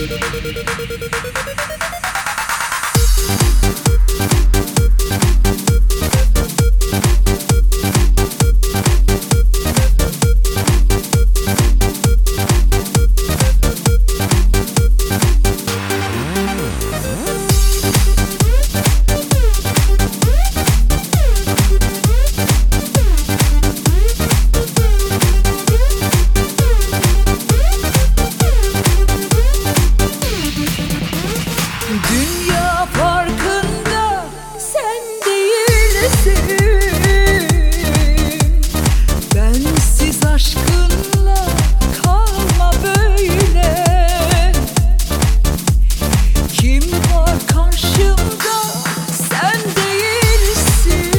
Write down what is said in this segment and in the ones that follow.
Dünya farkında sen değilsin. Bensiz aşkınla kalma böyle. Kim var karşımda sen değilsin.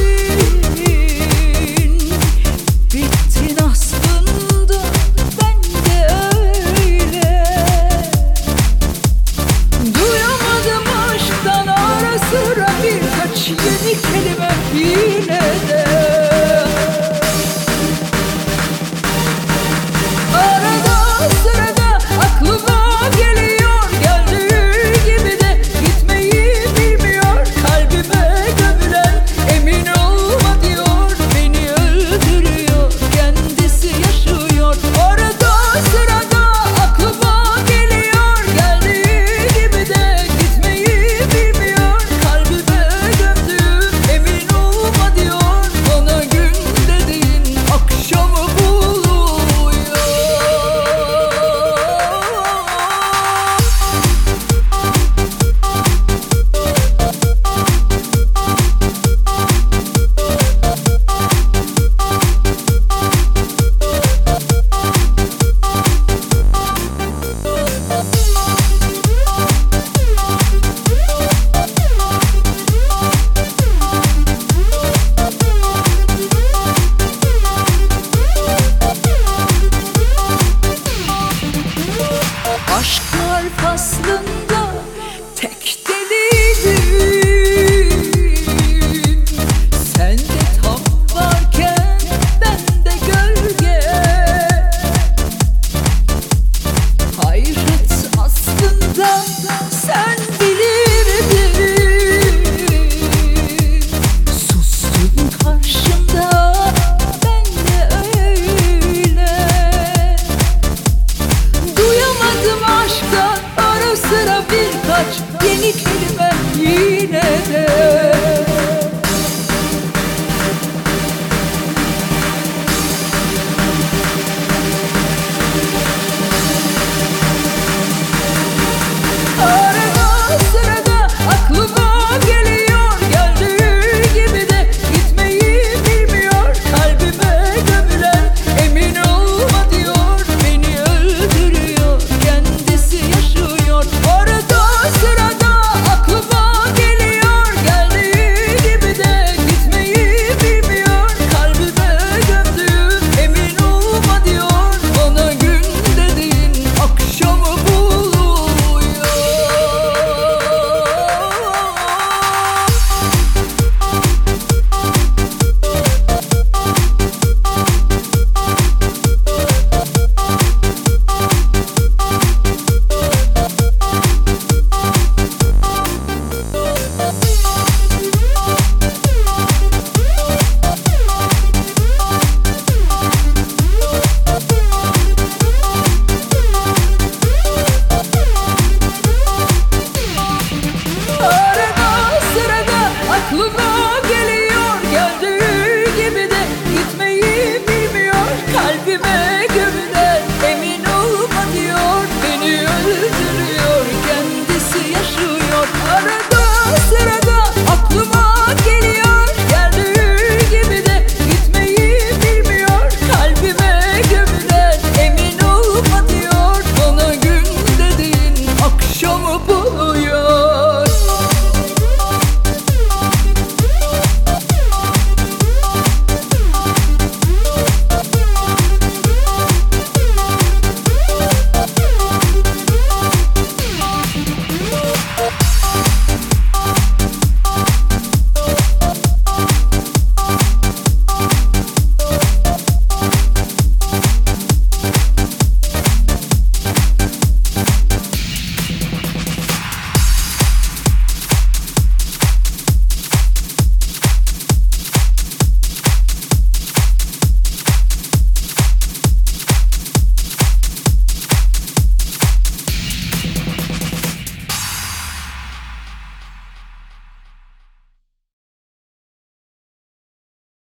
Bittin aslında ben de öyle. Duyamadım aşktan ara sıra birkaç yeni kelime yine de. Arada sırada aklıma geliyor, geldiği gibi de gitmeyi bilmiyor. Kalbime gömülen emin olma diyor, beni öldürüyor, kendisi yaşıyor. Arada sırada aklıma geliyor, geldiği gibi de gitmeyi bilmiyor. Kalbime gömdüm emin olma diyor, bana gün dediğin akşamı buluyor. Aşklar faslında tek deliydim. Sen de tam varken ben de gölge. Hayret aslında sen bilirdin. Sustun karşımda ben de öyle. Duyamadım aşktan ara sıra birkaç yeni kelime yine de.